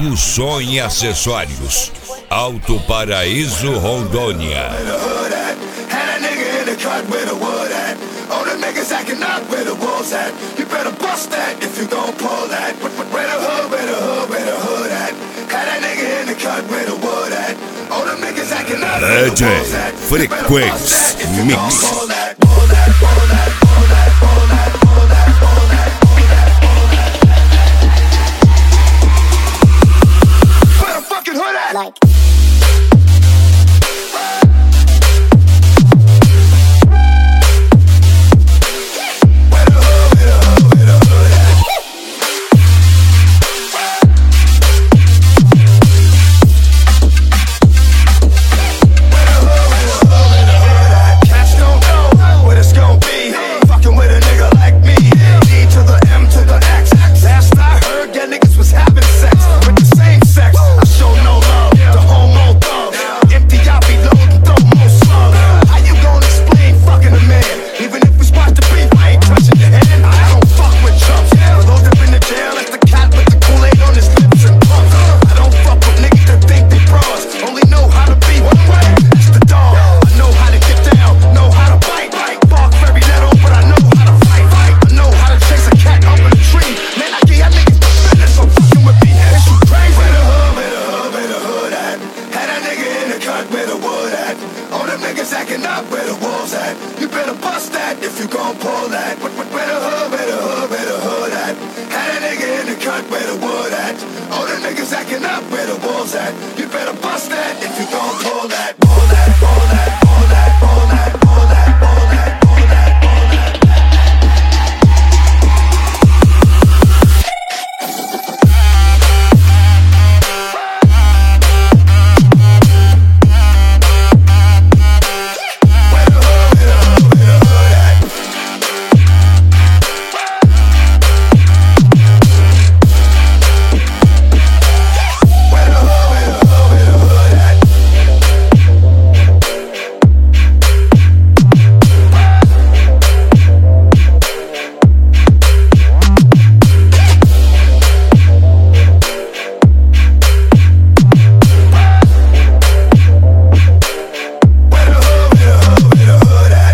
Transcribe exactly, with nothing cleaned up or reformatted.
Tatu Som e Acessórios, Alto Paraíso, Rondônia. All the niggas acting up where the walls at. You better bust that if you gon' pull that. Where the hood, where the hood, where the hood at? Had that nigga in the cut where the wood at. All the niggas acting up where the walls at. Frequência Mix. Pull that, pull that, pull that, pull that, pull that, pull that, pull that, pull that, pull that. Where the fucking hood at? Like. Acting up where the walls at. You better bust that if you gon' pull that. Where the hood, where the hood, where the hood at? Had a nigga in the cut where the wood at. All the niggas acting up where the walls at. You better bust that if you gon' pull